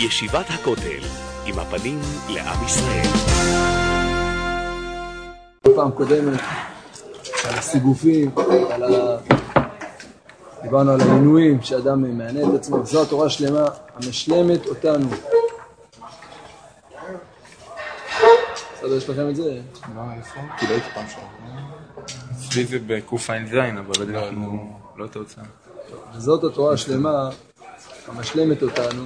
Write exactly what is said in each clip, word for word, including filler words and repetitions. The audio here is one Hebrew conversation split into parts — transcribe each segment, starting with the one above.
ישיבת הכותל, עם הפנים לעם ישראל. פעם קודמת על הסיגופים, על ה... דיברנו על המינויים שאדם מענה את עצמו. זו התורה שלמה המשלמת אותנו. בסדר, יש לכם את זה? לא, איפה? כי לא הייתי פעם שם. אצלי זה בקוף עין זין, אבל אנחנו לא את ההוצאה. וזאת התורה השלמה המשלמת אותנו,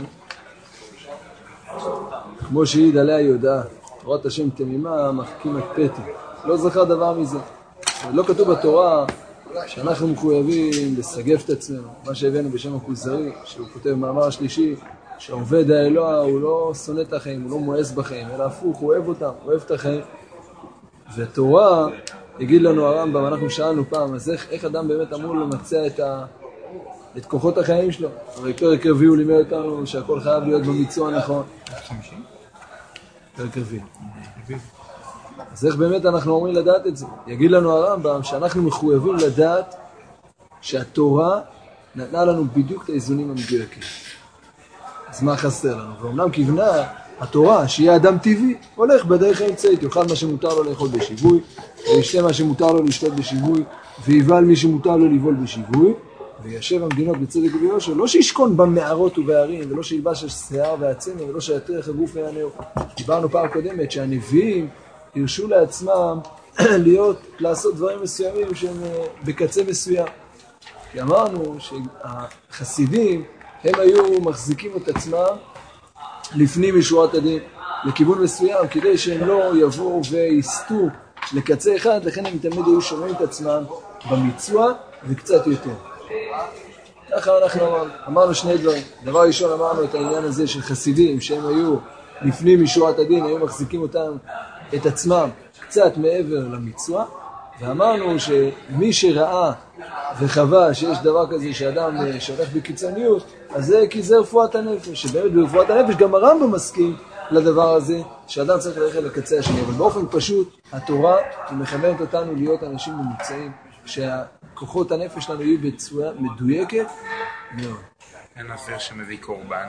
כמו שהעיד עליה יהודה, תורת השם תמימה מחכים את פתי. לא זכר דבר מזה. לא כתוב בתורה שאנחנו מחויבים לסגף את עצמנו. מה שהבאנו בשם הכוזרי, שהוא כותב במאמר השלישי, שהעובד האלוה הוא לא שונא את החיים, הוא לא מואס בחיים, אלא הפוך, הוא אוהב אותם, הוא אוהב את החיים. והתורה, יגיד לנו הרמב"ם, אנחנו שאלנו פעם, אז איך, איך אדם באמת אמור למצע את, ה, את כוחות החיים שלו? הרי פרק רביעי הוא לימד אותנו שהכל חייב להיות במיצוע הנכון. חמישים? פרק רביעי. אז איך באמת אנחנו אומרים לדעת את זה? יגיד לנו הרמב"ם שאנחנו מחויבים לדעת שהתורה נתנה לנו בדיוק את האיזונים המדויקים. אז מה חסר לנו? ואומנם כיוונה התורה שיהיה אדם טבעי, הולך בדרך האמצעית, יאכל מה שמותר לו לאכול בשיווי, וישתה מה שמותר לו לשתות בשיווי, ויבל מי שמותר לו לבעול בשיווי, וישב המדינות בצדק וביושר, לא שישכון במערות ובערים, ולא שילבש שיער ועצם, ולא שיטריח הגוף ויענהו. דיברנו פעם קודמת שהנביאים הרשו לעצמם להיות, לעשות דברים מסוימים שהם בקצה מסוים. כי אמרנו שהחסידים הם היו מחזיקים את עצמם לפנים משורת הדין, לכיוון מסוים, כדי שהם לא יבואו ויסתו לקצה אחד, לכן הם תמיד היו שומעים את עצמם במיצוע וקצת יותר. ככה אנחנו אמרנו, אמרנו שני דברים. דבר ראשון אמרנו את העניין הזה של חסידים, שהם היו לפנים משורת הדין, היו מחזיקים אותם, את עצמם, קצת מעבר למיצוע, ואמרנו שמי שראה וחווה שיש דבר כזה שאדם שהולך בקיצוניות, אז זה כי זה רפואת הנפש, שבאמת ברפואת הנפש גם הרמב"ם מסכים לדבר הזה, שאדם צריך ללכת לקצה השני, אבל באופן פשוט, התורה היא מכוונת אותנו להיות אנשים ממוצעים, שהכוחות הנפש שלנו יהיו בצורה מדויקת מאוד. אין נזיר שמביא קורבן.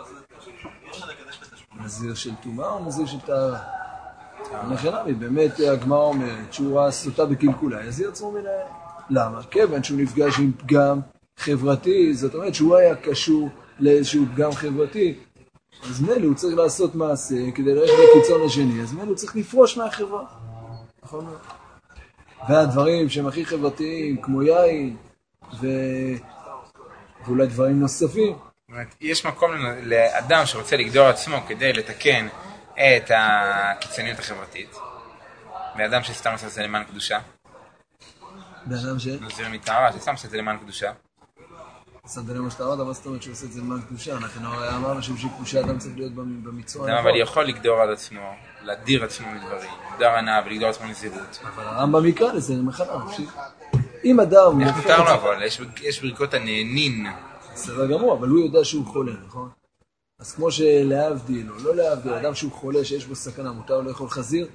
נזיר של טומאה או נזיר של טהרה? נכנמי, באמת הגמרא אומרת שהוא ראה סוטה בקלקולה, אז יצרו מן העין. למה? כיוון שהוא נפגש עם פגם חברתי, זאת אומרת שהוא היה קשור לאיזשהו פגם חברתי, אז מילא הוא צריך לעשות מעשה כדי ללכת לקיצון השני, אז מילא הוא צריך לפרוש מהחברה. נכון מאוד. והדברים שהם הכי חברתיים, כמו יין, ו... ואולי דברים נוספים. יש מקום לאדם שרוצה לגדור עצמו כדי לתקן את הקיצוניות החברתית, באדם שסתם עושה את זה למען קדושה. באדם ש? נזיר מטהרה, שסתם עושה את זה למען קדושה. שמת למה שאתה אמרת, מה זאת אומרת שהוא עושה את זה למען קדושה? אנחנו אמרנו שבשביל קדושה אדם צריך להיות במצווה. אדם אבל יכול לגדור על עצמו, להדיר עצמו מדברים, לגדור הנאה ולגדור עצמו נזירות. אבל הרמב"ם יקרא לזה מחלה נפשית. אם אדם... איך מותר לו אבל? יש ברכות הנהנין. בסדר גמור, אבל הוא יודע שהוא חולה, נכון? אז כמו שלהבדיל או לא להבדיל, אדם שהוא חולה שיש בו סכנה, מותר לו לאכול חזיר?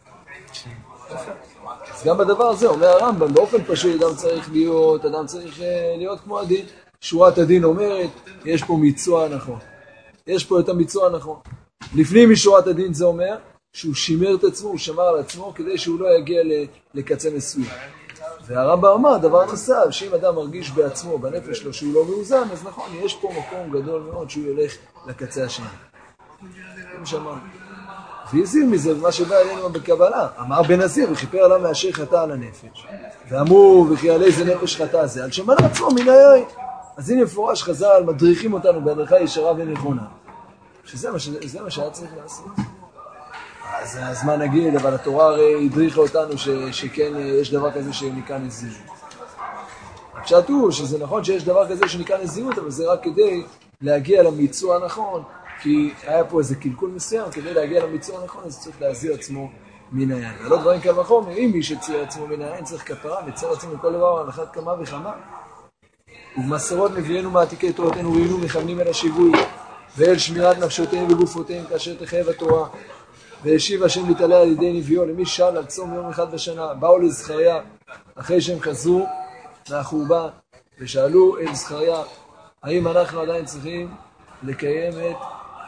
אז גם בדבר הזה, אומר הרמב"ם, באופן פשוט אדם צריך להיות, אדם צריך להיות כמו הדין. שורת הדין אומרת, יש פה מיצוע נכון. יש פה את המיצוע הנכון. לפנים משורת הדין זה אומר, שהוא שימר את עצמו, הוא שמר על עצמו, כדי שהוא לא יגיע לקצה מסוים. והרמב"ם אמר, דבר נוסף, שאם אדם מרגיש בעצמו, בנפש שלו, שהוא לא מאוזן, אז נכון, יש פה מקום גדול מאוד שהוא ילך לקצה השני. כמו שאמרנו. והזהיר מזה מה שבא אלינו בקבלה. אמר בן נזיר, וכיפר עליו מאשר חטא על הנפש. ואמרו, וכי על איזה נפש חטא זה? על שמנה עצמו מן היין. אז הנה מפורש חז"ל, מדריכים אותנו בהדרכה ישרה ונכונה. שזה מה, שזה מה שהיה צריך לעשות. אז, אז מה נגיד, אבל התורה הרי הדריכה אותנו ש, שכן יש דבר כזה שנקרא נזירות. הפשט הוא שזה נכון שיש דבר כזה שנקרא נזירות, אבל זה רק כדי להגיע למיצוע הנכון, כי היה פה איזה קלקול מסוים, כדי להגיע למיצוע הנכון, אז צריך להזיר עצמו מן היין. ולא דברים כאלה וחומר, אם מי שציר עצמו מן היין צריך כפרה, מצר עצמו מכל דבר על אחת כמה וכמה. ובמסורות נביאנו מעתיקי תורתנו ראינו מכוונים אל השיווי, ואל שמירת נפשותיהם וגופותיהם כאשר תחייב התורה. והשיב השם להתעלה על ידי נביאו למי שאל על צום יום אחד בשנה. באו לזכריה אחרי שהם חזרו מהחורבן ושאלו אל זכריה, האם אנחנו עדיין צריכים לקיים את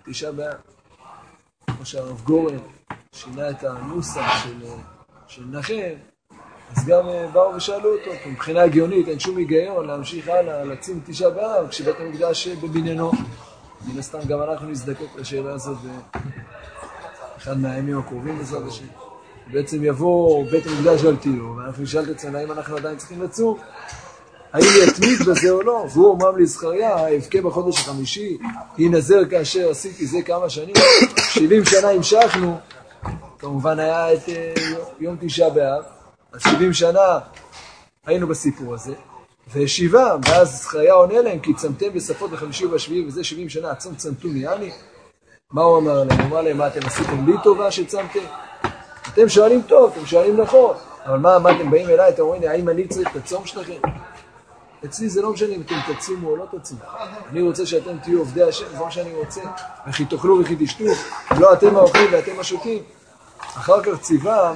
תשעה באב. כמו שהרב גורן שינה את הנוסח של, של נחם, אז גם באו ושאלו אותו, כי מבחינה הגיונית אין שום היגיון להמשיך הלאה, לצים תשעה באב, כשבית המקדש בבניינו. מן הסתם גם אנחנו נזדקק לשאלה הזאת באחד מהימים הקרובים בעזרת השם. בעצם יבוא בית המקדש על תילו, ואנחנו נשאל את עצמנו האם אנחנו עדיין צריכים לצום, האם יתמיד בזה או לא, והוא אומר לזכריה, אבכה בחודש החמישי, ינזר כאשר עשיתי זה כמה שנים, שבעים שנה המשכנו, כמובן היה את יום תשעה באב, אז שבעים שנה היינו בסיפור הזה, והשיבם, ואז זכריה עונה להם, כי צמתם בשפות בחמישי ובשביעי, וזה שבעים שנה, הצום צמתוני, אני, מה הוא אמר להם? הוא אמר להם, מה אתם עשיתם לי טובה שצמתם? אתם שואלים טוב, אתם שואלים נכון, אבל מה, מה אתם באים אליי, אתם אומרים לי, האם אני צריך את הצום שלכם? אצלי זה לא משנה אם אתם תצימו או לא תצימו. אני רוצה שאתם תהיו עובדי השם, זה מה שאני רוצה, וכי תאכלו וכי תשתו, לא אתם האוכלים ואתם השותים. אחר כך ציווה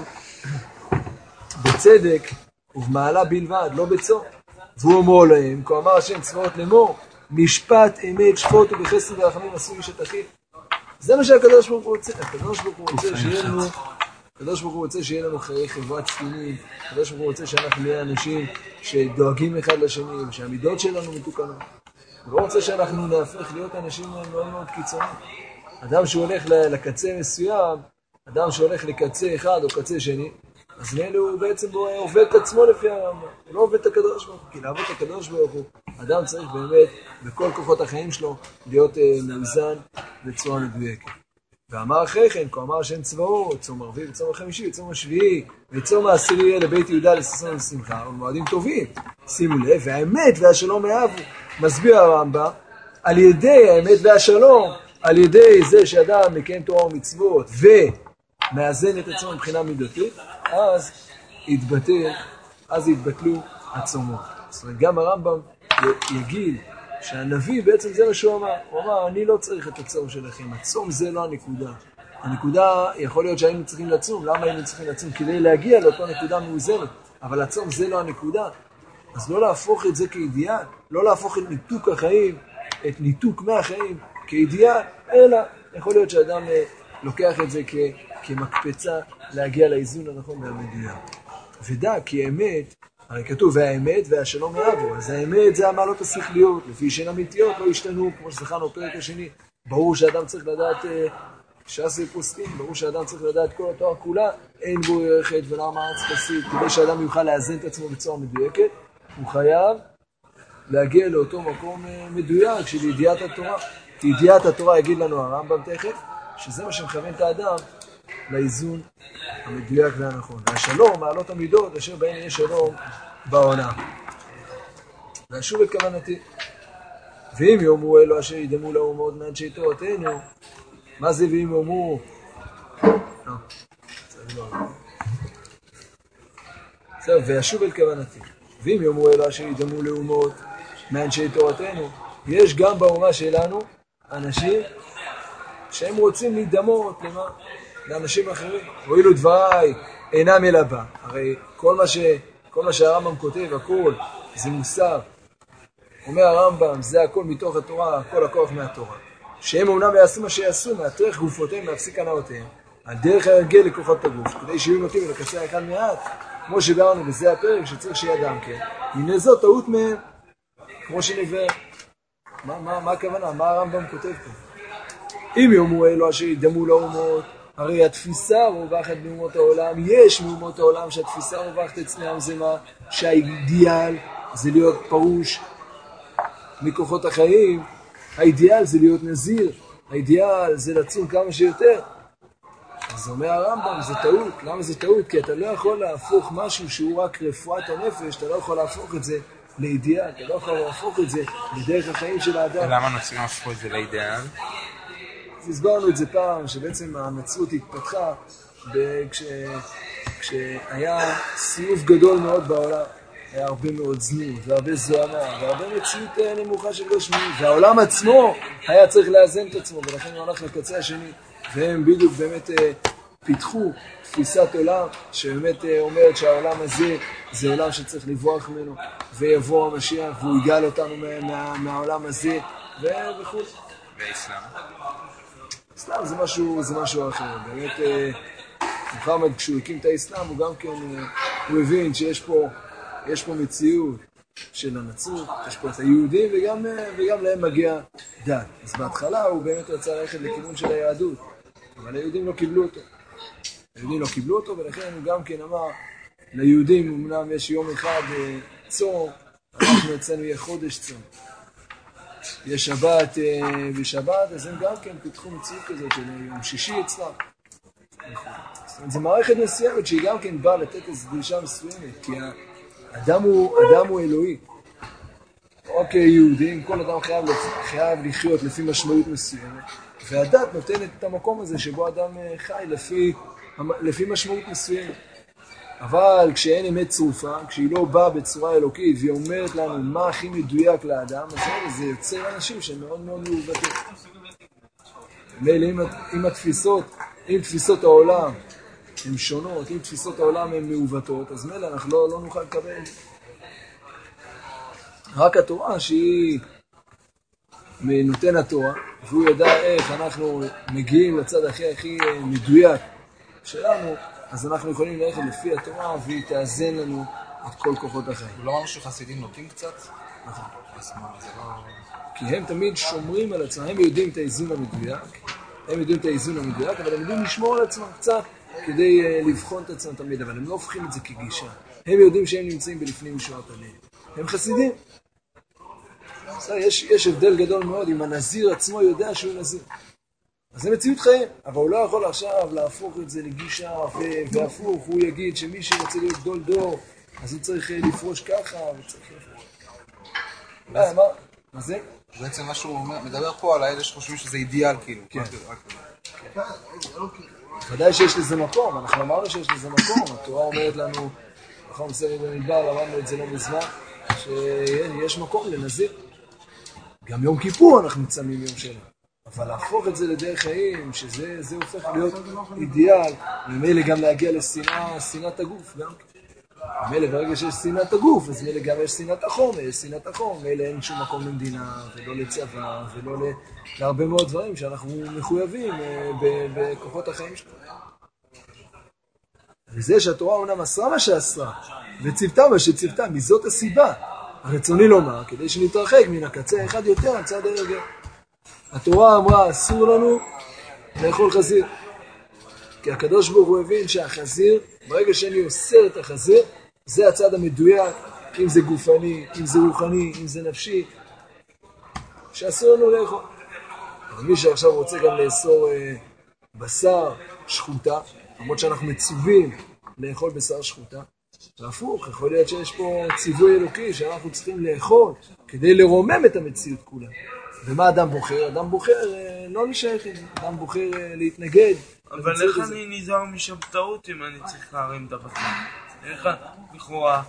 בצדק ובמעלה בלבד, לא בצום. והוא אומר להם, כה אמר השם צבאות לאמור, משפט אמת שפוט ובחסד ורחמים עשו איש את אחיו. זה מה שהקדוש ברוך הוא רוצה. הקדוש ברוך הוא רוצה שיהיה לנו, הקדוש ברוך הוא רוצה שיהיה לנו חיי חברה תקינים. הקדוש ברוך הוא רוצה שאנחנו נהיה אנשים שדואגים אחד לשני, ושהמידות שלנו מתוקנות. הוא לא רוצה שאנחנו נהפך להיות אנשים מאוד מאוד קיצוניים. אדם שהולך לקצה מסוים, אדם שהולך לקצה אחד או קצה שני, אז נהל הוא בעצם עובד את עצמו לפי הרמב"ם. הוא לא עובד את הקדוש ברוך הוא, כי לעבוד את הקדוש ברוך הוא, אדם צריך באמת בכל כוחות החיים שלו להיות מאוזן בצורה מדויקת. ואמר אחרי כן, כה אמר השם צבאות, צום הרביעי וצום החמישי וצום השביעי וצום העשירי לבית יהודה לששון ולשמחה, ומועדים טובים. שימו לב, והאמת והשלום אהבו. מסביר הרמב"ם, על ידי האמת והשלום, על ידי זה שאדם מקיים תורה ומצוות ומאזן את עצמו מבחינה מידתית, אז יתבטל, אז יתבטלו הצומות. זאת אומרת, גם הרמב"ם יגיד שהנביא בעצם זה מה שהוא אמר. הוא אמר, אני לא צריך את הצום שלכם, הצום זה לא הנקודה. הנקודה, יכול להיות שהיינו צריכים לצום, למה היינו צריכים לצום? כדי להגיע לאותו נקודה מאוזנת, אבל הצום זה לא הנקודה. אז לא להפוך את זה כאידיאל, לא להפוך את ניתוק החיים, את ניתוק מהחיים כאידיאל, אלא יכול להיות שאדם לוקח את זה כ, כמקפצה להגיע לאיזון הנכון והמדויק. ודע, כי האמת, הרי כתוב, והאמת והשלום אהבו, אז האמת זה המעלות השכליות, לפי שהן אמיתיות לא השתנו, כמו שזכרנו בפרק השני. ברור שאדם צריך לדעת, שעשי פוסקים, ברור שאדם צריך לדעת כל התואר כולה, אין בו ירחת ולא מאמץ חסיד, כדי שאדם יוכל לאזן את עצמו בצורה מדויקת, הוא חייב להגיע לאותו מקום מדויק של ידיעת התורה. כי ידיעת התורה יגיד לנו הרמב"ם תכף, שזה מה שמכוון את האדם לאיזון המדויק והנכון. והשלום, מעלות המידות, אשר בהן יש שלום בעולם. ואשוב את כוונתי. ואם יאמרו אלו אשר ידמו לאומות מאנשי תורתנו, מה זה ואם יאמרו? לא, זה לא. זהו, ואשוב את כוונתי. ואם יאמרו אלו אשר ידמו לאומות מאנשי תורתנו, יש גם באומה שלנו אנשים שהם רוצים להידמות למה? לאנשים אחרים. הואילו דבריי אינם אלא בה. הרי כל מה, ש... כל מה שהרמב"ם כותב, הכל זה מוסר. אומר הרמב"ם, זה הכל מתוך התורה, הכל הכוח מהתורה. שהם אומנם יעשו מה שיעשו, מהטרך גופותיהם, להפסיק הנאותיהם, על דרך ההרגל לכוחות הגוף, כדי שיהיו נוטים ולקצר אחד מעט, כמו שגרנו בזה הפרק, שצריך שיהיה אדם כן. הנה זאת טעות מהם, כמו שנביא. מה, מה, מה הכוונה? מה הרמב"ם כותב פה? אם יאמרו אלו אשר ידמו לאומות, הרי התפיסה רווחת מאומות העולם, יש מאומות העולם שהתפיסה רווחת אצלם זה מה? שהאידיאל זה להיות פרוש מכוחות החיים, האידיאל זה להיות נזיר, האידיאל זה לצום כמה שיותר. אז אומר הרמב"ם, זה טעות. למה זה טעות? כי אתה לא יכול להפוך משהו שהוא רק רפואת הנפש, אתה לא יכול להפוך את זה לאידיאל, אתה לא יכול להפוך את זה לדרך החיים של האדם. למה נוצרים הפכו את זה לאידיאל? אז הסברנו את זה פעם, שבעצם הנצרות התפתחה כש... כשהיה סיוף גדול מאוד בעולם. היה הרבה מאוד זנות, והרבה זוהמה, והרבה מציאות נמוכה של גשמיות, והעולם עצמו היה צריך לאזן את עצמו, ולכן הוא הלך לקצה השני, והם בדיוק באמת פיתחו תפיסת עולם, שבאמת אומרת שהעולם הזה זה עולם שצריך לברוח ממנו, ויבוא המשיח, והוא יגאל אותנו מה, מה, מהעולם הזה, וכו'. והאסלאם? אסלאם זה משהו, זה משהו אחר. באמת, מוחמד כשהוא הקים את האסלאם, הוא גם כן, הוא הבין שיש פה, יש פה מציאות של הנצרות, יש פה את היהודים, וגם, וגם להם מגיע דת. אז בהתחלה הוא באמת רצה ללכת לכיוון של היהדות, אבל היהודים לא קיבלו אותו. היהודים לא קיבלו אותו, ולכן הוא גם כן אמר, ליהודים אמנם יש יום אחד צום, אנחנו אצלנו יהיה חודש צום. יש שבת בשבת, אז הם גם כן פיתחו מציאות כזאת של יום שישי אצלם. זו מערכת מסוימת שהיא גם כן באה לתת איזו דרישה מסוימת, כי האדם הוא, אדם הוא אלוהי. אוקיי, יהודים, כל אדם חייב, חייב לחיות לפי משמעות מסוימת, והדת נותנת את המקום הזה שבו אדם חי לפי, לפי משמעות מסוימת. אבל כשאין אמת צרופה, כשהיא לא באה בצורה אלוקית והיא אומרת לנו מה הכי מדויק לאדם, אז זה יוצר אנשים שהם מאוד מאוד מעוותים. מילא אם, אם התפיסות, אם תפיסות העולם הן שונות, אם תפיסות העולם הן מעוותות, אז מילא אנחנו לא, לא נוכל לקבל. רק התורה שהיא נותן התורה, והוא יודע איך אנחנו מגיעים לצד הכי הכי מדויק שלנו, אז אנחנו יכולים ללכת לפי התורה והיא תאזן לנו את כל כוחות החיים. הוא לא אמר שחסידים נוטים קצת? נכון. כי הם תמיד שומרים על עצמם, הם יודעים את האיזון המדויק, הם יודעים את האיזון המדויק, אבל הם יודעים לשמור על עצמם קצת כדי לבחון את עצמם תמיד, אבל הם לא הופכים את זה כגישה. הם יודעים שהם נמצאים בלפנים משורת הדין. הם חסידים. יש, יש הבדל גדול מאוד אם הנזיר עצמו יודע שהוא נזיר. אז זה מציאות חיים, אבל הוא לא יכול עכשיו להפוך את זה לגישה והפוך, הוא יגיד שמי שרוצה להיות גדול דור, אז הוא צריך לפרוש ככה וצריך לפרוש. מה, מה? מה זה? בעצם מה שהוא מדבר פה על האלה שחושבים שזה אידיאל כאילו. כן. ודאי שיש לזה מקום, אנחנו אמרנו שיש לזה מקום, התורה אומרת לנו, אנחנו מסביב במדבר, למדנו את זה לא מזמן, שיש מקום לנזיר. גם יום כיפור אנחנו מצמים יום שלנו. אבל להפוך את זה לדרך חיים, שזה זה הופך להיות אידיאל, ומילא גם להגיע לשנאה, שנאת הגוף, גם. מילא ברגע שיש שנאת הגוף, אז מילא גם יש שנאת החום, יש שנאת החום, מילא אין שום מקום למדינה, ולא לצבא, ולא להרבה מאוד דברים שאנחנו מחויבים בכוחות החיים שלנו. וזה שהתורה אומנם אסרה מה שאסרה, וצוותה מה שצוותה, מזאת הסיבה. הרצוני לומר, כדי שנתרחק מן הקצה אחד יותר, הצד הרגע. התורה אמרה, אסור לנו לאכול חזיר. כי הקדוש ברוך הוא הבין שהחזיר, ברגע שאני אוסר את החזיר, זה הצד המדויק, אם זה גופני, אם זה רוחני, אם זה נפשי, שאסור לנו לאכול. אבל מי שעכשיו רוצה גם לאסור אה, בשר שחוטה, למרות שאנחנו מצווים לאכול בשר שחוטה, והפוך, יכול להיות שיש פה ציווי אלוקי שאנחנו צריכים לאכול כדי לרומם את המציאות כולה. ומה אדם בוחר? אדם בוחר אה, לא לשייך את זה, אדם בוחר אה, להתנגד. אבל איך אני נזהר משבתאות אם אני צריך להרים את הבטן? איך לכאורה?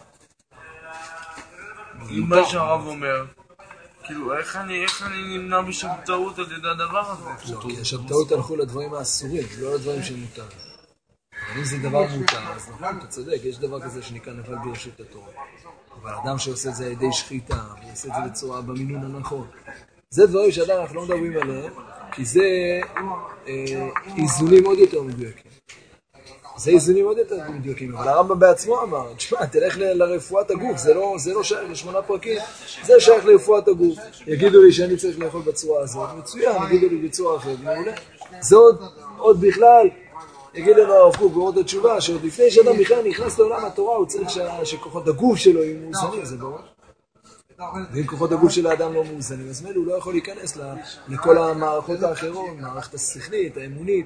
עם מה שהרב אומר, כאילו איך אני, איך אני נמנע משבתאות על ידי הדבר הזה? לא, כי השבתאות הלכו לדברים האסורים, לא לדברים שמותר. אבל אם זה דבר מותר, אז נכון, אתה צודק, יש דבר כזה שנקרא נבל ברשות התורה. אבל אדם שעושה את זה על ידי שחיטה, ועושה את זה בצורה במינון הנכון, זה דברים שעדיין אנחנו לא מדברים עליהם, כי זה אה, איזונים עוד יותר מדויקים. זה איזונים עוד יותר מדויקים, אבל הרמב"ם בעצמו אמר, תשמע, תלך ל- לרפואת הגוף, זה לא, זה לא שייך לשמונה פרקים, זה שייך לרפואת הגוף. יגידו לי שאני צריך לאכול בצורה הזאת, מצוין, יגידו לי בצורה אחרת, מעולה. זה עוד, עוד בכלל, יגיד לנו הרב קוק בעוד התשובה, שעוד לפני שאדם בכלל נכנס לעולם התורה, הוא צריך ש- שכוחות הגוף שלו יהיו מאוזנים, זה ברור. ואם כוחות הגוף של האדם לא מאוזנים, אז מילא הוא לא יכול להיכנס לכל המערכות האחרות, מערכת השכלית, האמונית.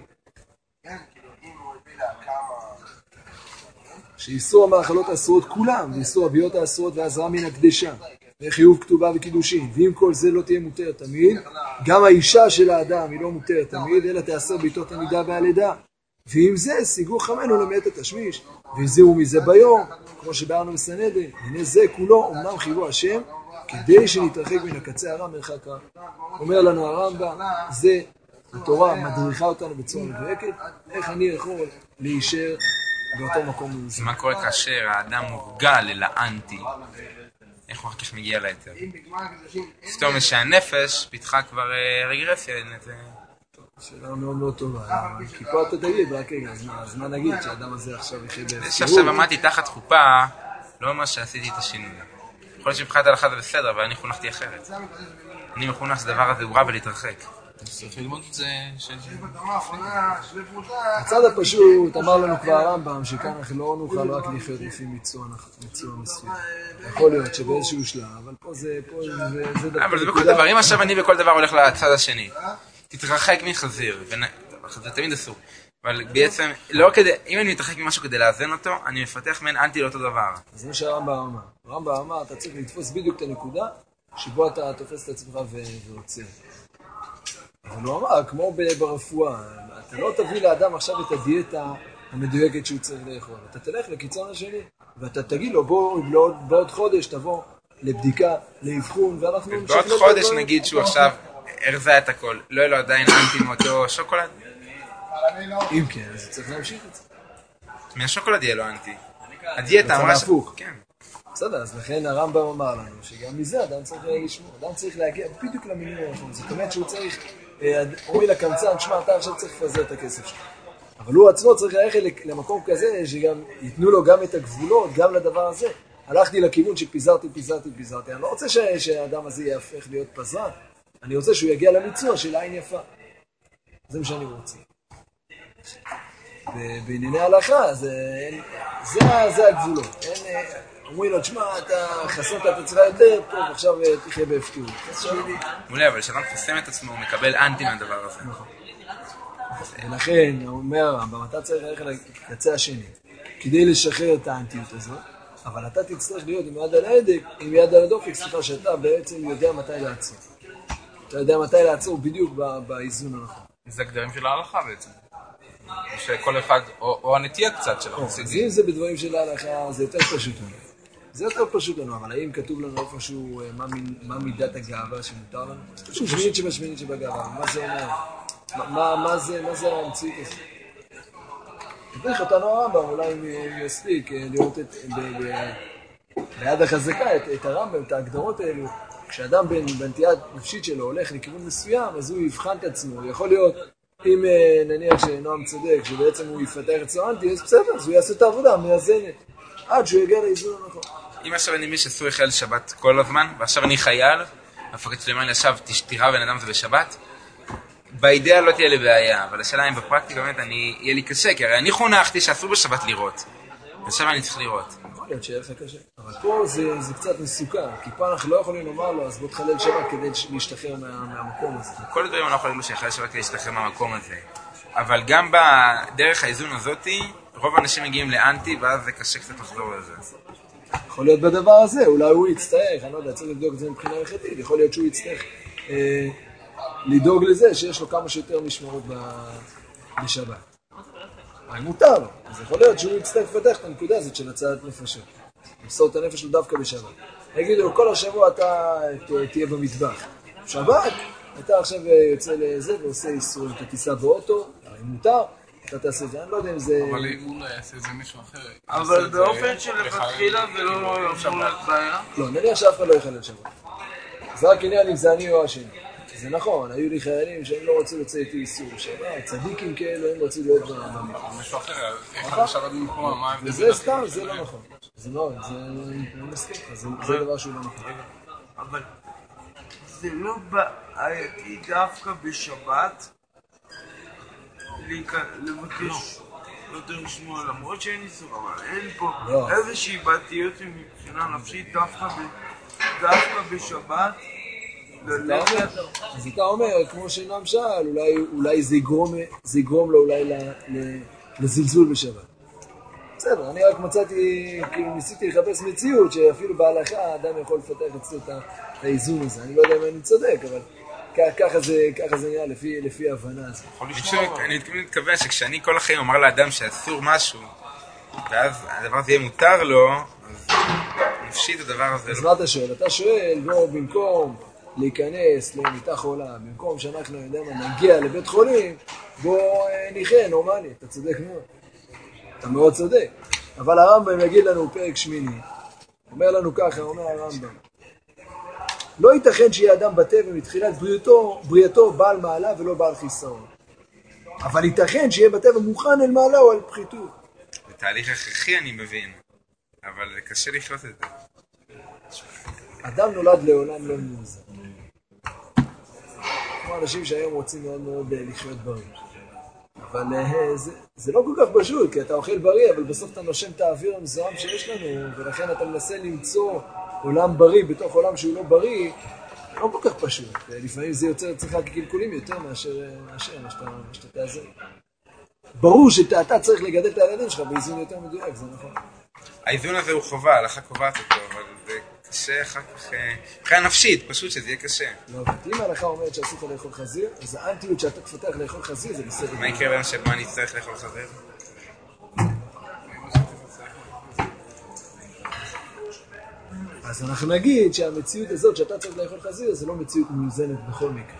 שאיסור המאכלות האסורות כולם, ואיסור הביאות האסורות והזרעה מן הקדשה, וחיוב כתובה וקידושין, ואם כל זה לא תהיה מותר תמיד, גם האישה של האדם היא לא מותר תמיד, אלא תאסר בעיתות הנידה והלידה. ועם זה שיגו חמנו למעט התשמיש, והזהירו מזה ביום, כמו שבארנו בסנהדרין. הנה זה כולו אמנם חייבו השם, כדי שנתרחק מן הקצה הרע מרחק רע. אומר לנו הרמב"ם, זה התורה מדריכה אותנו בצורה מדויקת, איך אני יכול להישאר באותו מקום מאוזן. מה קורה כאשר האדם מורגל אל האנטי? איך הוא אחר כך מגיע ליתר? זאת אומרת שהנפש פיתחה כבר רגרסיה. שאלה מאוד מאוד טובה, כי פה אתה תגיד, רק רגע, אז מה נגיד שהאדם הזה עכשיו יחיה בהפקרות? זה שעכשיו עמדתי תחת חופה, לא ממש שעשיתי את השינוי. יכול להיות שבחיית הלכה זה בסדר, אבל אני חונכתי אחרת. אני מחונך שדבר הזה הוא רע ולהתרחק. צריך ללמוד את זה ש... הצד הפשוט, אמר לנו כבר הרמב"ם, שכאן אנחנו לא נוכל רק לחיות לפי מיצוע מסוים. יכול להיות שבאיזשהו שלב, אבל פה זה... אבל זה בכל דבר, אם עכשיו אני בכל דבר הולך לצד השני, תתרחק מחזיר, זה תמיד אסור. אבל בעצם, לא כדי, אם אני מתרחק ממשהו כדי לאזן אותו, אני מפתח מן אנטי לאותו דבר. אז זה מה שהרמב"ם אמר. הרמב"ם אמר, אתה צריך לתפוס בדיוק את הנקודה, שבו אתה תופס את עצמך ועוצר. אבל הוא אמר, כמו ברפואה, אתה לא תביא לאדם עכשיו את הדיאטה המדויקת שהוא צריך לאכול. אתה תלך לקיצון השני, ואתה תגיד לו, בוא, בעוד חודש תבוא לבדיקה, לאבחון, ואנחנו... בעוד חודש נגיד שהוא עכשיו הרזה את הכל, לא יהיה לו עדיין אנטי מאותו שוקולד? אם כן, אז צריך להמשיך את זה. מהשוקולד יהיה לו אנטי. הדיאטה אמרה ש... כן. בסדר, אז לכן הרמב"ם אמר לנו שגם מזה אדם צריך לשמור, אדם צריך להגיע בדיוק למינימום הנכון. זאת אומרת שהוא צריך, אומרים לקמצן, שמע, אתה עכשיו צריך לפזר את הכסף שלך. אבל הוא עצמו צריך ללכת למקום כזה שגם ייתנו לו גם את הגבולות, גם לדבר הזה. הלכתי לכיוון שפיזרתי, פיזרתי, פיזרתי. אני לא רוצה שהאדם הזה יהפך להיות פזרן, אני רוצה שהוא יגיע למיצוע של עין יפה. זה מה שאני רוצה. בענייני ההלכה, זה הגבולות. אומרים לו, תשמע, אתה חסמת את עצמך יותר, טוב, עכשיו תחיה בהפקרות. מולי, אבל כשאדם חוסם את עצמו, הוא מקבל אנטי מהדבר הזה. ולכן, הוא אומר הרמב"ם, אתה צריך ללכת לקצה השני, כדי לשחרר את האנטיות הזאת, אבל אתה תצטרך להיות עם יד על ההדק, עם יד על הדופק, סליחה, שאתה בעצם יודע מתי לעצור. אתה יודע מתי לעצור בדיוק באיזון הנכון. זה הגדרים של ההלכה בעצם. שכל אחד, או הנטייה קצת של החסידים. אז אם זה בדברים של ההלכה, זה יותר פשוט לנו. זה יותר פשוט לנו, אבל האם כתוב לנו איפשהו מה מידת הגאווה שמותר לנו? פשוט שמינית שבשמינית שבגאווה, מה זה אומר? מה זה המציאות הזה? תדריך אותנו הרמב"ם, אולי אם יספיק לראות ביד החזקה את הרמב"ם, את ההגדרות האלו. כשאדם בנטייה נפשית שלו הולך לכיוון מסוים, אז הוא יבחן את עצמו. יכול להיות, אם נניח שנועם צודק, שבעצם הוא יפתח את סואנטי, אז בסדר, אז הוא יעשה את העבודה המאזנת, עד שהוא יגיע לאיזון הנכון. אם עכשיו אני מי שאסור יחלל שבת כל הזמן, ועכשיו אני חייל, המפקד שלי אמר לי עכשיו, תראה בן אדם זה בשבת, באידאה לא תהיה לי בעיה, אבל השאלה אם בפרקטיקה באמת אני, יהיה לי קשה, כי הרי אני חונכתי שאסור בשבת לראות, ועכשיו אני צריך לראות. יכול להיות שיהיה לך קשה, אבל פה זה, זה קצת מסוכן, כי פה אנחנו לא יכולים לומר לו, אז בוא תחלל שבת כדי להשתחרר מה, מהמקום הזה. כל הדברים אני לא יכול להגיד לו שיחלל שבת כדי להשתחרר מהמקום הזה, אבל גם בדרך האיזון הזאת, רוב האנשים מגיעים לאנטי, ואז זה קשה קצת לחזור לזה. יכול להיות בדבר הזה, אולי הוא יצטרך, אני לא יודע, צריך לבדוק את זה מבחינה הלכתית, יכול להיות שהוא יצטרך אה, לדאוג לזה שיש לו כמה שיותר משמרות בשבת. אבל מותר לו, אז יכול להיות שהוא יצטרך לפתח את הנקודה הזאת של הצעת נפשות. למסור את הנפש לו דווקא בשבת. יגידו לו, כל השבוע אתה תהיה במטבח. שבת, אתה עכשיו יוצא לזה ועושה איסור, אתה תיסע באוטו, הרי מותר, אתה תעשה את זה, אני לא יודע אם זה... אבל אם הוא לא יעשה איזה מישהו אחר... אבל באופן שלפתחילה ולא אמור לך בעיה? לא, נניח שאף אחד לא יחלל שבת. זה רק עניין אם זה אני או השני. זה נכון, היו לי חיילים שהם לא רצו לצא איתי איסור שבת, צדיקים כאלו, הם רצו להיות במטבח. מישהו אחר, איך לשבת במקום, מה ההבדל? וזה סתם, זה לא נכון. זה לא, זה לא מסכים לך, זה דבר שהוא לא נכון. אבל זה לא בעייתי דווקא בשבת לבקש יותר לשמוע, למרות שאין איסור, אבל אין פה איזושהי בעייתיות מבחינה נפשית דווקא בשבת. אז אתה אומר, כמו שנועם שאל, אולי זה יגרום לו אולי לזלזול בשבת. בסדר, אני רק מצאתי, כאילו ניסיתי לחפש מציאות שאפילו בהלכה האדם יכול לפתח אצלו את האיזון הזה. אני לא יודע אם אני צודק, אבל ככה זה נראה לפי ההבנה הזאת. אני מתכוון שכשאני כל החיים אומר לאדם שאסור משהו, ואז הדבר הזה יהיה מותר לו, אז נפשית הדבר הזה. אז מה אתה שואל? אתה שואל, בוא במקום להיכנס למיטה חולה, במקום שאנחנו יודעים, נגיע לבית חולים, בוא נחיה נורמלי, אתה צודק מאוד. אתה מאוד צודק. אבל הרמב"ם יגיד לנו פרק שמיני, אומר לנו ככה, אומר הרמב"ם, לא ייתכן שיהיה אדם בטבע מתחילת בריאתו, בריאתו בעל מעלה ולא בעל חיסרון. אבל ייתכן שיהיה בטבע מוכן אל מעלה או אל פחיתות. זה תהליך הכרחי אני מבין, אבל קשה לחיות את זה. אדם נולד לעולם לא מאוזן. כמו אנשים שהיום רוצים מאוד מאוד לחיות בריא. אבל זה, זה לא כל כך פשוט, כי אתה אוכל בריא, אבל בסוף אתה נושם את האוויר המזוהם שיש לנו, ולכן אתה מנסה למצוא עולם בריא בתוך עולם שהוא לא בריא, לא כל כך פשוט. לפעמים זה יוצר אצלך כקלקולים יותר מאשר, מאשר מה שאתה, מה שאתה תעזר. ברור שאתה צריך לגדל את הילדים שלך באיזון יותר מדויק, זה נכון. האיזון הזה הוא חובה, ההלכה קובעת אותו, אבל זה קשה אחר כך, מבחינה נפשית, פשוט שזה יהיה קשה. לא, אם ההלכה אומרת שאסור לך לאכול חזיר, אז האנטיות שאתה תפתח לאכול חזיר זה בסדר. מה יקרה ביום שבו אני אצטרך לאכול חזיר? אז אנחנו נגיד שהמציאות הזאת שאתה צריך לאכול חזיר זה לא מציאות מאוזנת בכל מקרה.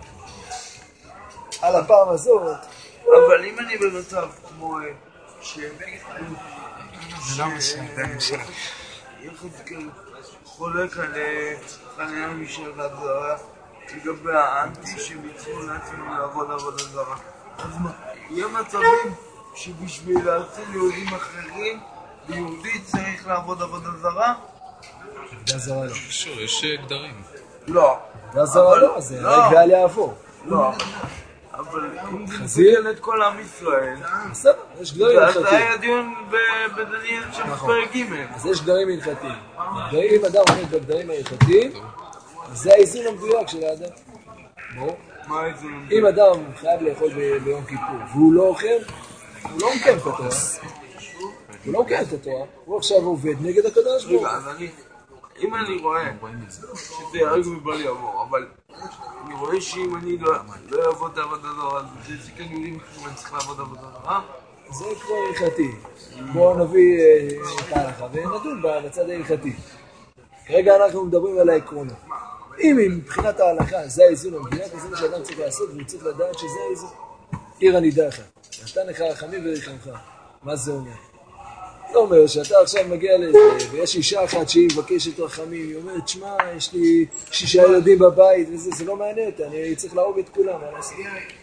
על הפעם הזאת, אבל אם אני במצב כמו ש... זה לא משנה. יחזקאל חולק על חניה משל והגזרה לגבי האנטי שביצעו לעצמם לעבוד עבודה זרה. אז מה, יהיה מצבים שבשביל להציל יהודים אחרים, יהודי צריך לעבוד עבודה זרה? עבודה זרה לא. שוב, יש גדרים. לא. עבודה זרה לא, זה רק ועל יעבור. לא. אבל אם תסתכל את כל עם ישראל, בסדר, יש גדרים הלכתיים. זה היה דיון בדניאל של פרק ג'. אז יש גדרים הלכתיים. אם אדם עומד בגדרים ההלכתיים, זה האיזון המדויק של האדם. ברור? מה האיזון המדויק? אם אדם חייב לאכול ביום כיפור והוא לא אוכל, הוא לא מקיים את התורה. הוא לא מקיים את התורה, הוא עכשיו עובד נגד הקדוש ברוך הוא. אז אני, אם אני רואה שזה ירג ובל יעבור, אבל אני רואה שאם אני לא אעבוד עבודה זרה, זה סיכן יהודים אחרים, אני צריך לעבוד עבודה זרה? זה כבר הלכתי. בואו נביא את ההלכה ונדון בצד ההלכתי. כרגע אנחנו מדברים על העקרונות. אם מבחינת ההלכה זה האיזון המדויק, אז זה מה שאדם צריך לעשות, והוא צריך לדעת שזה האיזון. עיר הנידחה, נתן לך רחמים וריחמך. מה זה אומר? זה אומר שאתה עכשיו מגיע לזה, ויש אישה אחת שהיא מבקשת רחמים, היא אומרת, שמע, יש לי שישה ילדים בבית, וזה, זה לא מעניין אותי, אני צריך להרוג את כולם, מה לעשות?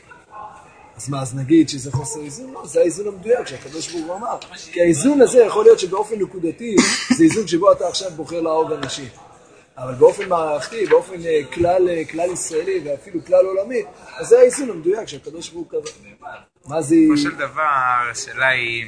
אז מה, אז נגיד שזה חוסר איזון? לא, זה האיזון המדויק שהקדוש ברוך הוא אמר. כי האיזון הזה יכול להיות שבאופן נקודתי, זה איזון שבו אתה עכשיו בוחר להרוג אנשים. אבל באופן מערכתי, באופן כלל, כלל ישראלי ואפילו כלל עולמי, אז זה האיזון המדויק שהקדוש ברוך הוא קבע. מה זה... כמו של דבר, השאלה היא,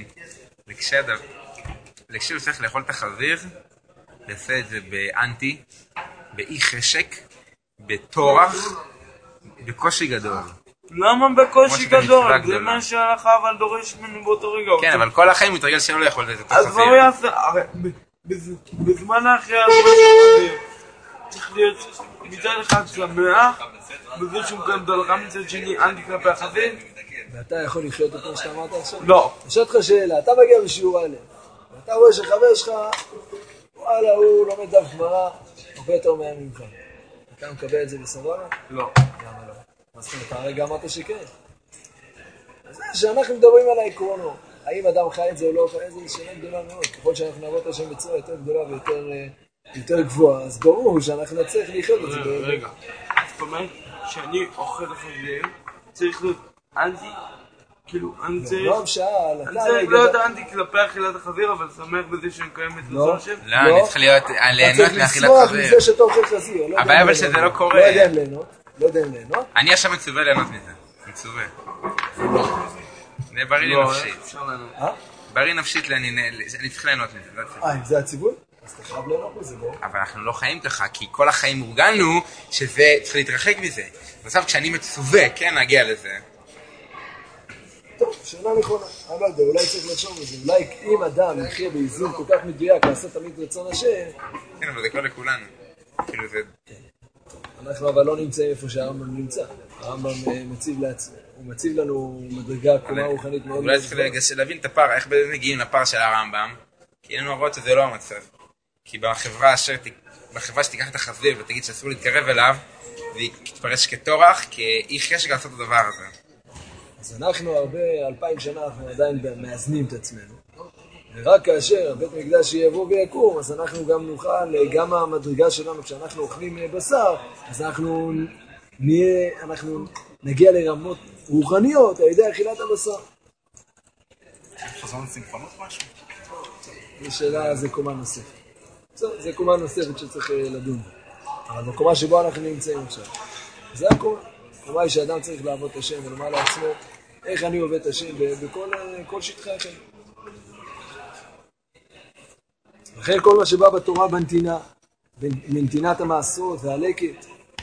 כשהוא צריך לאכול את החזיר, לעשה את זה באנטי, באי חשק, בתורח, בקושי גדול. למה בקושי גדול? זה מה שהלכה אבל דורש ממנו באותו רגע. כן, אבל כל החיים הוא מתרגל שלא לאכול את אז מה הוא יעשה? הרי בזמן האחרי הזמן של חזיר צריך להיות מצד אחד שמח בזה שהוא מקיים דולרה, מצד שני אנטי כלפי החזיר. ואתה יכול לחיות את מה שאתה אמרת עכשיו? לא. יש אותך שאלה, אתה מגיע בשיעור א', ואתה רואה שחבר שלך, וואלה, הוא לומד דף גמרא הרבה יותר מהר ממך. אתה מקבל את זה בסבבה? לא. למה לא? אז אתה הרגע אמרת שכן. אז זה שאנחנו מדברים על העקרונות. האם אדם חי את זה או לא חי את זה, זה שאלה גדולה מאוד. ככל שאנחנו נעבוד את השם בצורה יותר גדולה ויותר יותר גבוהה, אז ברור שאנחנו נצטרך לחיות את זה. רגע, זאת אומרת שאני אוכל חזיר, צריך להיות אנטי, כאילו, אני צריך... לא, שאל, אני צריך להיות אנטי כלפי אכילת החזיר, אבל שמח בזה שאני מקיים את רצון השם. לא, אני צריך להיות, ליהנות מאכילת חזיר. אתה צריך לשמוח מזה שאתה אוכל חזיר. הבעיה אבל שזה לא קורה. לא יודע אם ליהנות, לא יודע אם ליהנות. אני עכשיו מצווה ליהנות מזה, מצווה. זה בריא לי נפשית. בריא נפשית, אני צריך ליהנות מזה. אה, אם זה הציווי? אז אתה חייב ליהנות מזה, בואו. אבל אנחנו לא חיים ככה, כי כל החיים הורגלנו שזה צריך להתרחק מזה. בסוף כשאני מצווה, כן, נגיע לזה. טוב, שאלה נכונה. אני לא יודע, אולי צריך לחשוב בזה. אולי אם אדם יחיה באיזון כל כך מדויק, לעשות תמיד רצון השם... כן, אבל זה כל לכולנו. כאילו זה... אנחנו אבל לא נמצאים איפה שהרמב"ם נמצא. הרמב"ם מציב לעצמו. הוא מציב לנו מדרגה קומה רוחנית מאוד... אולי צריך להבין את הפער, איך באמת מגיעים לפער של הרמב"ם, כי אין לנו לראות שזה לא המצב. כי בחברה בחברה שתיקח את החזיר ותגיד שאסור להתקרב אליו, והיא תתפרש כתורח, כאי חשק לעשות את הדבר הזה. אז אנחנו הרבה, אלפיים שנה, אנחנו עדיין מאזנים את עצמנו. ורק כאשר בית מקדש יבוא ויקום, אז אנחנו גם נוכל, גם המדרגה שלנו, כשאנחנו אוכלים בשר, אז אנחנו נהיה, אנחנו נגיע לרמות רוחניות על ידי אכילת הבשר. חזון סינכרונות משהו? השאלה זה קומה נוספת. זה קומה נוספת שצריך לדון. אבל בקומה שבו אנחנו נמצאים עכשיו. זה הקומה. הקומה היא שאדם צריך לעבוד את השם ולומר לעצמו איך אני עובד את השם בכל שטחי החיים. לכן כל מה שבא בתורה בנתינה, בנתינת המעשרות והלקט.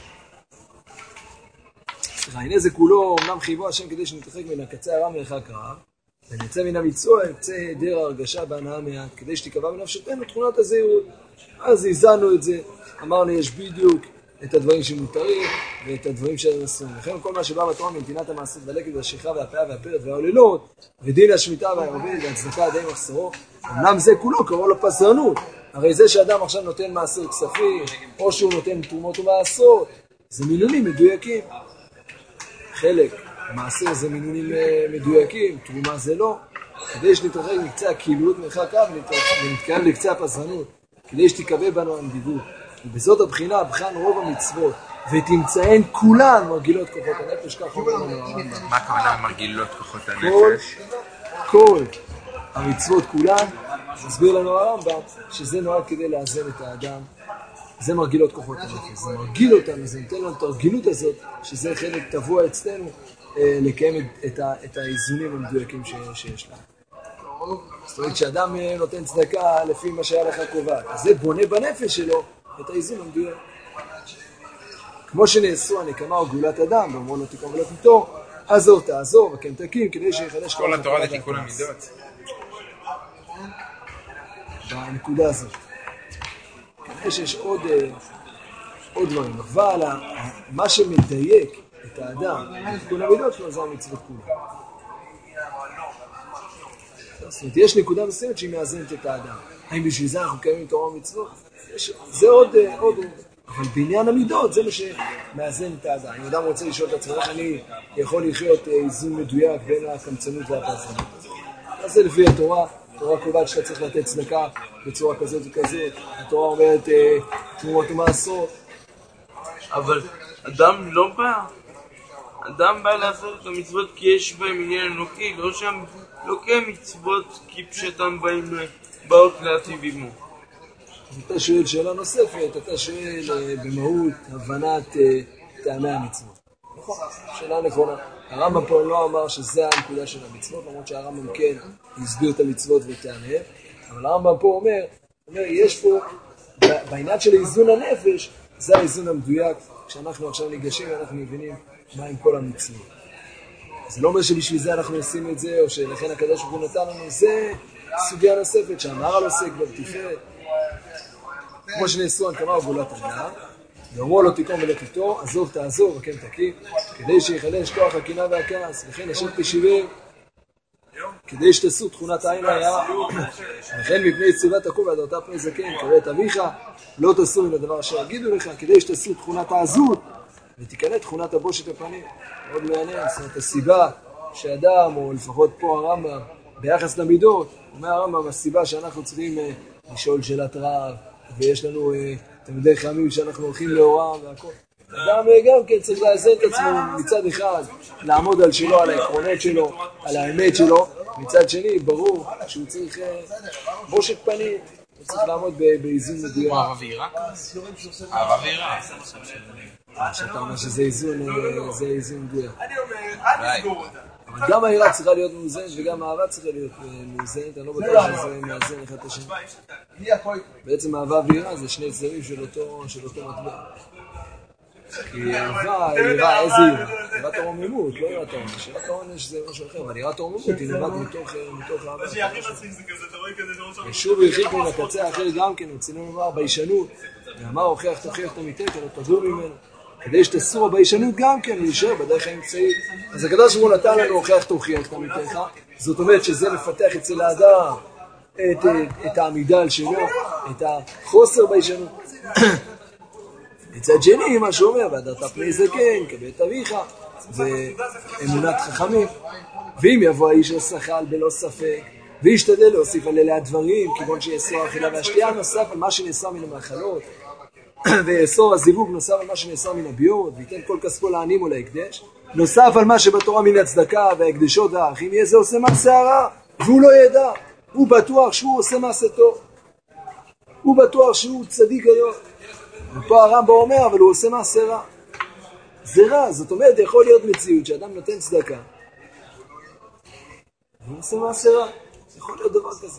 סליחה, הנה זה כולו, אמנם חייבו השם כדי שנתרחק מן הקצה הרע מרחק רב, ונצא מן המצווה, יצא היעדר הרגשה בהנאה מעט, כדי שתיקבע בנפשתנו תכונת הזהירות. אז הזנו את זה, אמרנו יש בדיוק את הדברים שמותרים ואת הדברים שהם אסורים. לכן כל מה שבא בתורה מנתינת המעשרות והלקט והשכחה והפאה והפרד והעוללות, ודין השמיטה והערבים והצדקה די מחסורו, אמנם זה כולו קרוב לפזרנות. הרי זה שאדם עכשיו נותן מעשר כספים, או שהוא נותן תרומות ומעשרות, זה מינונים מדויקים. חלק, מעשר זה מינונים מדויקים, תרומה זה לא. כדי שנתרחק מקצה הכילות מרחק רב ונתקרב לקצה הפזרנות, כדי שתקבל בנו הנדיבות. ובזאת הבחינה, הבחן רוב המצוות, ותמצאן כולן מרגילות כוחות הנפש, כך אומר לנו הרמב"ם. מה הכוונה מרגילות כוחות הנפש? כל המצוות כולן, מסביר לנו הרמב"ם, שזה נועד כדי לאזן את האדם. זה מרגילות כוחות הנפש, זה מרגיל אותנו, זה נותן לנו את הרגילות הזאת, שזה חלק טבוע אצלנו, אה, לקיים את, ה, את האיזונים המדויקים ש, שיש לנו. זאת אומרת, כשאדם נותן צדקה לפי מה שהיה לך קובעת, אז זה בונה בנפש שלו את האיזון המדויק. כמו שנאסרו הנקמה או גאולת אדם, ואומרו לו תיקום ולא תיטור, עזור תעזור וכן תקים, כדי שיחדש כל התורה לתיקון המידות. בנקודה הזאת. כנראה שיש עוד, עוד דברים, אבל מה שמדייק את האדם, תיקון המידות שלו, זה המצוות כולה. זאת אומרת, יש נקודה מסוימת שהיא מאזנת את האדם. האם בשביל זה אנחנו קיימים תורה ומצוות? זה עוד, עוד, אבל בעניין המידות זה מה שמאזן את האדם. אם אדם רוצה לשאול את עצמו, איך אני יכול לחיות איזון מדויק בין הקמצנות והפזרנות. אז זה לפי התורה. התורה קובעת שאתה צריך לתת צדקה בצורה כזאת וכזאת. התורה אומרת תרומות ומעשרות. אבל אדם לא בא. אדם בא לעשות את המצוות כי יש בהם עניין אלוקי, לא שם לא כמצוות כי פשטם באים באות להטיב עמו. אתה שואל שאלה נוספת, אתה שואל במהות הבנת טעמי המצוות. נכון, שאלה נכונה. הרמב"ם פה לא אמר שזה הנקודה של המצוות, למרות שהרמב"ם כן הסביר את המצוות וטעמיהם, אבל הרמב"ם פה אומר, אומר, יש פה, בעניין של איזון הנפש, זה האיזון המדויק, כשאנחנו עכשיו ניגשים ואנחנו מבינים מה עם כל המצוות. זה לא אומר שבשביל זה אנחנו עושים את זה, או שלכן הקדוש ברוך הוא נתן לנו, זה סוגיה נוספת שהמהר"ל עוסק בתפארת, כמו שנאסרו הנקמה וגאולת אדם, ואומרו לו תיקום ולא תיטור, עזוב תעזוב וכן תקים, כדי שיחלש כוח הקנאה והכעס, וכן אשר תשיבם, כדי שתעשו תכונת העין הרעה, וכן מפני צבא תקום והדרת פני זקן, קרא את אביך, לא תעשו מן הדבר אשר יגידו לך, כדי שתעשו תכונת העזות, ותקנה תכונת הבושת הפנים. מאוד מעניין, זאת אומרת, הסיבה שאדם, או לפחות פה הרמב"ם, ביחס למידות, אומר הרמב"ם, הסיבה שאנחנו צריכים לשאול שאלת רב, ויש לנו תלמידי חכמים שאנחנו הולכים לאורם והכל. אדם גם כן צריך לאזן את עצמו מצד אחד, לעמוד על שלו, על העקרונות שלו, על האמת שלו, מצד שני, ברור שהוא צריך בושת פנים, הוא צריך לעמוד באיזון מדויק. אהבה ויראה? אהבה ויראה. שאתה אומר שזה איזון, זה איזון מדויק. אבל גם היראה צריכה להיות מאוזנת וגם האהבה צריכה להיות מאוזנת, אני לא בטוח שזה מאזן אחד את השני. בעצם אהבה ויראה זה שני צדדים של אותו מטבע. כי אהבה, יראה איזה יראה? יראת הרוממות, לא יראת העונש. יראת העונש זה משהו אחר, אבל יראת הרוממות היא נובעת מתוך אהבה. ושוב הרחיק מן הקצה האחר גם כן, רצינו לומר ביישנות, ואמר הוכיח תוכיח את עמיתך, לא תדור ממנו. כדי שתסור הביישנות גם כן, להישאר בדרך האמצעית. אז הקדוש ברוך הוא נתן לנו הוכיח תוכיח את עמיתך, זאת אומרת שזה מפתח אצל האדם את, את העמידה על שלו, את החוסר ביישנות. מצד שני, מה שאומר, והדרת פני זקן, כבית אביך, זה אמונת חכמים. ואם יבוא האיש השכל בלא ספק, וישתדל להוסיף על אלה הדברים, כיוון שיאסור האכילה והשתייה, נוסף על מה שנאסר מן המאכלות, ויאסור הזיווג נוסף על מה שנאסר מן הביור, וייתן כל כספו לעניים או להקדש, נוסף על מה שבתורה מן הצדקה וההקדשות והאחים, יהיה זה עושה מעשה הרע, והוא לא ידע, הוא בטוח שהוא עושה מעשה טוב, הוא בטוח שהוא צדיק היום, ופה הרמב"ם אומר, אבל הוא עושה מעשה רע. זה רע, זאת אומרת, יכול להיות מציאות שאדם נותן צדקה, והוא עושה מעשה רע, יכול להיות דבר כזה.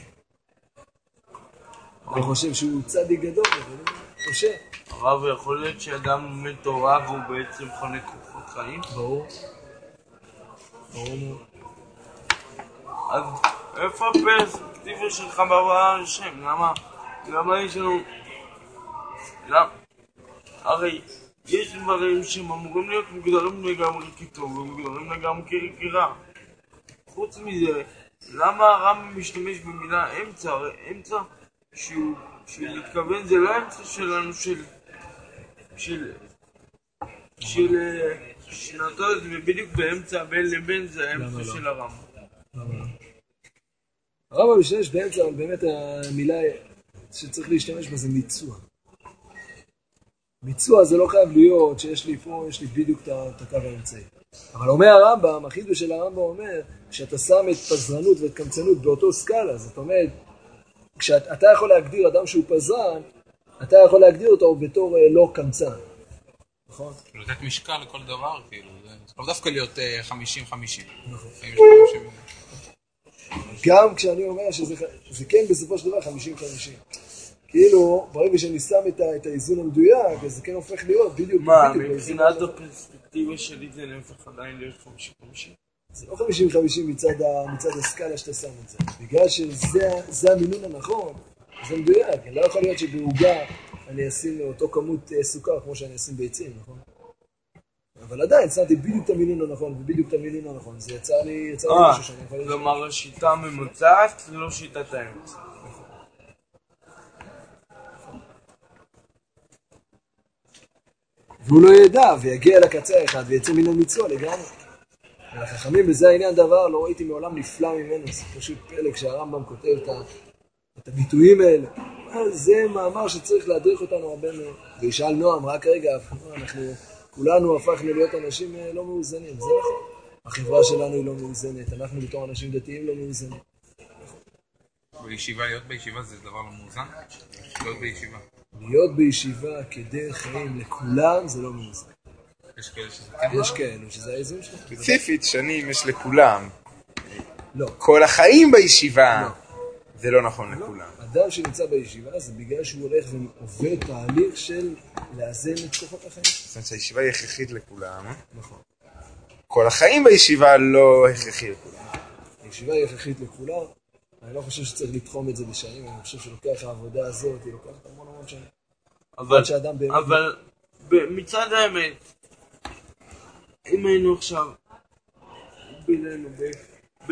אני חושב שהוא צדיק גדול, אבל הוא חושב. הרב, יכול להיות שאדם לומד תורה והוא בעצם חונק כוחות חיים? ברור. ברור מאוד. אז איפה הפרספקטיבה שלך בעבודה השם? למה? למה יש לנו... למה? הרי יש דברים שהם אמורים להיות מוגדרים לגמרי כטוב ומוגדרים לגמרי כרע. חוץ מזה, למה הרמב"ם משתמש במילה אמצע? הרי אמצע שהוא, שהוא מתכוון, זה לא אמצע שלנו של... של... של... שנתות, ובדיוק באמצע בין לבין זה האמצע של הרמב"ם. הרמב"ם משתמש באמצע, אבל באמת המילה שצריך להשתמש בה זה מיצוע. מיצוע זה לא חייב להיות שיש לי פה, יש לי בדיוק את הקו האמצעי. אבל אומר הרמב"ם, החידוש של הרמב"ם אומר, שאתה שם את פזרנות ואת קמצנות באותו סקאלה, זאת אומרת, כשאתה יכול להגדיר אדם שהוא פזרן, אתה יכול להגדיר אותו בתור לא קמצן. נכון? לתת משקל לכל דבר, כאילו, זה לא דווקא להיות חמישים חמישים. נכון. גם כשאני אומר שזה כן בסופו של דבר חמישים חמישים. כאילו, ברגע שאני שם את האיזון המדויק, אז זה כן הופך להיות בדיוק... מה, מבחינת הפרספקטיבה שלי זה נהפך עדיין להיות חמישים חמישים? זה לא חמישים חמישים מצד הסקאלה שאתה שם את זה. בגלל שזה המינון הנכון, זה מדויק. לא יכול להיות שבעוגה אני אשים אותו כמות סוכר כמו שאני אשים ביצים, נכון? אבל עדיין, שמתי בדיוק את המינון הנכון ובדיוק את המינון הנכון. זה יצא לי משהו שאני יכול... כלומר, השיטה הממוצעת זה לא שיטת האמצע. והוא לא ידע, ויגיע לקצה אחד, ויצא מן המצווה לגמרי. ולחכמים בזה העניין דבר, לא ראיתי מעולם נפלא ממנו, זה פשוט פלא כשהרמב"ם כותב את, את הביטויים האלה. זה מאמר שצריך להדריך אותנו הרבה מאוד. וישאל נועם, רק רגע, אנחנו כולנו הפכנו להיות אנשים לא מאוזנים, זה נכון. החברה שלנו היא לא מאוזנת, אנחנו בתור אנשים דתיים לא מאוזנים. בישיבה, להיות בישיבה זה דבר לא מאוזן? להיות בישיבה. להיות בישיבה כדרך חיים לכולם זה לא מאוזן. יש כאלה שזה... יש כאלו שזה האיזון שלך. ספציפית, שנים יש לכולם. לא. כל החיים בישיבה. זה לא נכון לכולם. אדם שנמצא בישיבה זה בגלל שהוא הולך ועובר תהליך של לאזן את כוחות החיים. זאת אומרת שהישיבה היא הכרחית לכולם. נכון. כל החיים בישיבה לא הכרחי לכולם. הישיבה היא הכרחית לכולם. אני לא חושב שצריך לתחום את זה בשנים, אני חושב שלוקח העבודה הזאת, היא לוקחת המון המון שנים. אבל, אבל מצד האמת, אם היינו עכשיו בינינו ב...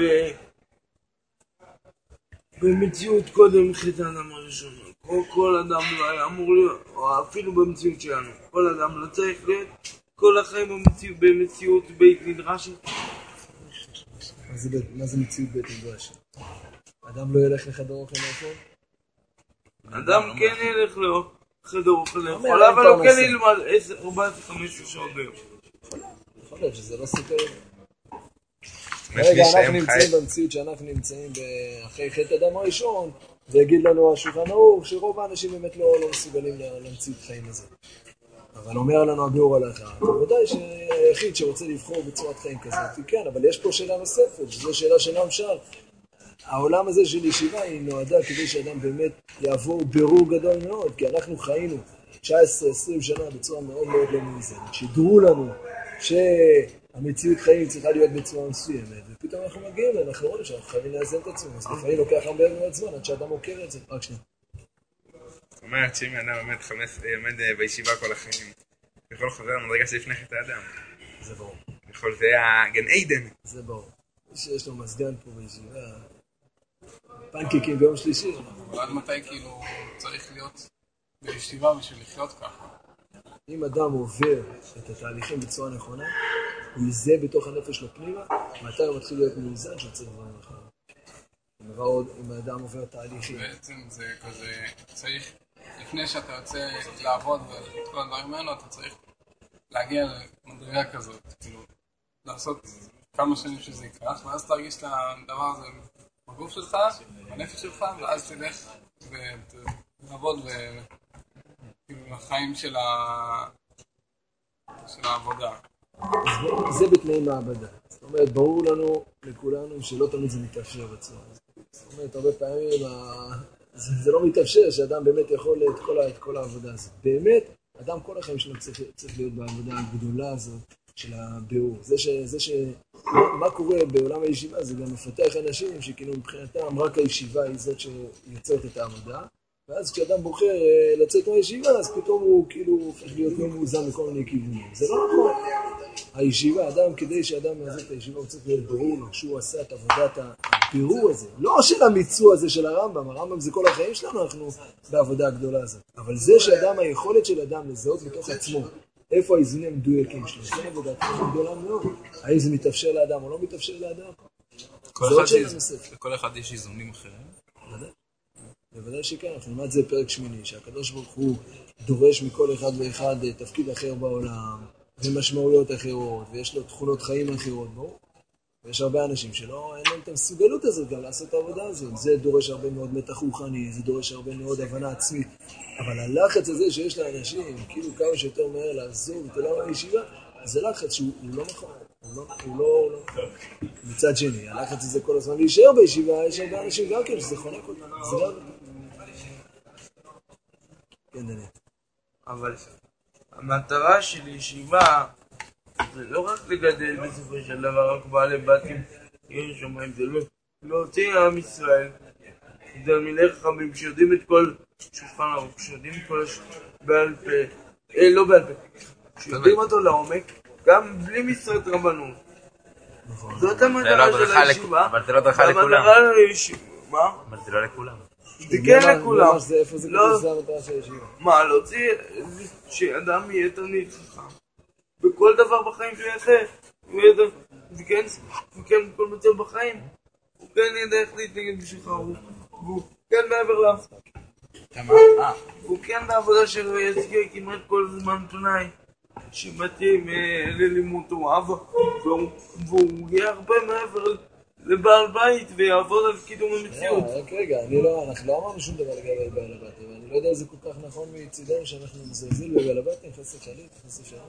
במציאות קודם חטא האדם הראשון, כל, כל אדם לא היה אמור להיות, או אפילו במציאות שלנו, כל אדם לא צריך להיות, כל החיים במציאות, במציאות בית מדרשת. מה זה, מה זה מציאות בית מדרשת? אדם לא ילך לחדר אוכל לאכול? אדם כן ילך לחדר אוכל לאכול, אבל הוא כן ילמד עשר, ארבע עשרה, חמש שעות ביום. יכול להיות שזה לא סיפר. רגע, אנחנו נמצאים במציאות שאנחנו נמצאים אחרי חטא האדם הראשון, ויגיד לנו השולחן ערוך שרוב האנשים באמת לא מסוגלים למציאות חיים הזה. אבל אומר לנו הביאור הלכה, בוודאי שהיחיד שרוצה לבחור בצורת חיים כזאת, כן, אבל יש פה שאלה נוספת, וזו שאלה שנועם שאל. העולם הזה של ישיבה היא נועדה כדי שאדם באמת יעבור בירור גדול מאוד, כי אנחנו חיינו תשע עשרה עשרים שנה בצורה מאוד מאוד לא מאוזנת. שידרו לנו שהמציאות חיים צריכה להיות בצורה מסוימת, ופתאום אנחנו מגיעים, אנחנו רואים שאנחנו חייבים לאזן את עצמנו, אז לפעמים לוקח הרבה מאוד זמן עד שאדם מוכר את זה. רק שנייה. אומרת שאם האדם עומד עומד בישיבה כל החיים, יכול חוזר למדרגה שלפני חטא האדם. זה ברור. יכול זה הגן עדן. זה ברור. שיש לו מזגן פה בישיבה, פנקיקים ביום שלישי. אבל עד מתי כאילו צריך להיות בישיבה בשביל לחיות ככה? אם אדם עובר את התהליכים בצורה נכונה, הוא יזהה בתוך הנפש לו פנימה, מתי הוא מתחיל להיות מאוזן שצריך דברים אחרים. אם האדם עובר תהליכים. בעצם זה כזה, צריך לפני שאתה יוצא לעבוד ואת כל הדברים האלו, אתה צריך להגיע למדרגה כזאת, כאילו, לעשות כמה שנים שזה יקרה, ואז תרגיש את הדבר הזה בגוף שלך, בנפש שלך, ואז תלך ולעבוד בחיים של העבודה. זה בתנאי מעבדה. זאת אומרת, ברור לנו, לכולנו, שלא תמיד זה מתאפשר בצורה. זאת אומרת, הרבה פעמים זה לא מתאפשר שאדם באמת יכול את כל העבודה הזאת. באמת, אדם כל החיים שלו צריך להיות בעבודה הגדולה הזאת של הביאור. זה ש... מה קורה בעולם הישיבה זה גם מפתח אנשים שכאילו מבחינתם רק הישיבה היא זאת שיוצרת את העבודה, ואז כשאדם בוחר לצאת מהישיבה אז פתאום הוא כאילו הופך להיות לא מאוזן מכל מיני כיוונים. זה לא נכון. הישיבה, אדם כדי שאדם יעזוב את הישיבה הוא צריך להיות ברור לו שהוא עשה את עבודת הבירור הזה, לא של המיצוע הזה של הרמב"ם. הרמב"ם זה כל החיים שלנו, אנחנו בעבודה הגדולה הזאת, אבל זה שאדם, היכולת של אדם לזהות בתוך עצמו איפה האיזונים המדויקים שלו, זה עבודת גדולה מאוד. האם זה מתאפשר לאדם או לא מתאפשר לאדם? לכל אחד יש איזונים אחרים? בוודאי. בוודאי שכן, אנחנו נלמד זה פרק שמיני, שהקדוש ברוך הוא דורש מכל אחד ואחד תפקיד אחר בעולם, ומשמעויות אחרות, ויש לו תכונות חיים אחרות, ברור. ויש הרבה אנשים שלא, אין להם את המסוגלות הזאת גם לעשות את העבודה הזאת. זה דורש הרבה מאוד מתח רוחני, זה דורש הרבה מאוד הבנה עצמית. אבל הלחץ הזה שיש לאנשים, כאילו כמה שיותר מהר לעזוב את עולם הישיבה, זה לחץ שהוא לא נכון. הוא לא, הוא לא, הוא לא. מצד שני, הלחץ הזה כל הזמן להישאר בישיבה, יש הרבה אנשים גם כן שזה חונק אותם. זה לא... כן, דנית. אבל המטרה של ישיבה זה לא רק לגדל בסופו של דבר רק בעלי בתים יש שומעים, זה לא להוציא עם ישראל תלמידי חכמים שיודעים את כל שולחן ערוך, שיודעים את כל בעל פה, אה לא בעל פה, שיודעים אותו לעומק גם בלי משרת רבנות. זאת המטרה של הישיבה. אבל זה לא דרכה לכולם. מה? אבל זה לא לכולם. זה כן לכולם. איפה זה כתוב זה המטרה של הישיבה? מה, להוציא שאדם יהיה תלמיד חכם בכל דבר בחיים שהוא יעשה, וכן בכל מצב בחיים, הוא כן ידע איך להתנגד בשבילך, והוא כן מעבר לאף. הוא כן בעבודה שלו יזכה כמעט כל זמן פנאי שמתאים ללימוד תורה, והוא יהיה הרבה מעבר לבעל בית ויעבוד על קידום המציאות. רק רגע, אנחנו לא אמרנו שום דבר לגבי בעל הבית, ואני לא יודע איזה כל כך נכון מצידנו שאנחנו מזלזל בבעל הבית, חסד שליט, חסד שליט.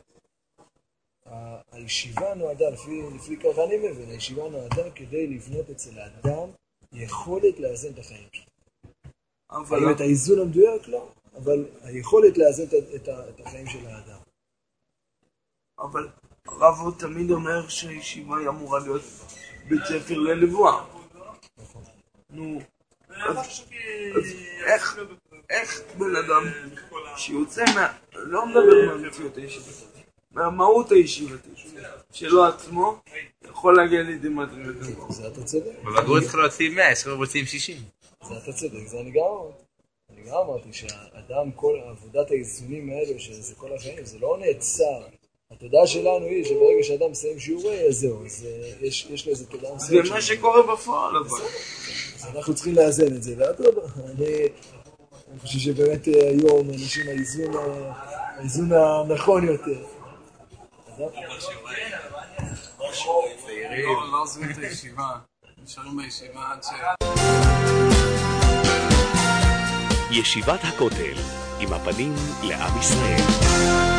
הישיבה נועדה, לפי, לפי כך אני מבין, הישיבה נועדה כדי לבנות אצל האדם יכולת לאזן את החיים שלו. אבל לא. את האיזון המדויק לא, אבל היכולת לאזן את, את, את החיים של האדם. אבל הרב הוא תמיד אומר שהישיבה היא אמורה להיות בית ספר לנבואה. נכון. נו, אז, אז איך, איך בן אדם שיוצא מה... לא מדבר מהמציאות הישיבתית, מהמהות הישיבתית שלו עצמו, יכול להגיע לידי מדרגה. זה אתה צודק. בבגרות צריך להוציא מאה, יש לך רוצים שישים. זה אתה צודק, זה אני גם אמרתי. אני גם אמרתי שהאדם, כל עבודת האיזונים האלו, שזה כל החיים, זה לא נעצר. התודעה שלנו היא שברגע שאדם מסיים שיעורי, אז זהו, אז יש, יש לו איזה תודעה מסוימת. זה מה שקורה בפועל, אבל. אז אנחנו צריכים לאזן את זה, ואדרבה, אני חושב שבאמת היום אנשים האיזון, האיזון הנכון יותר. לא עוזבים את הישיבה, נשארים בישיבה עד ש... ישיבת הכותל, עם הפנים לעם ישראל.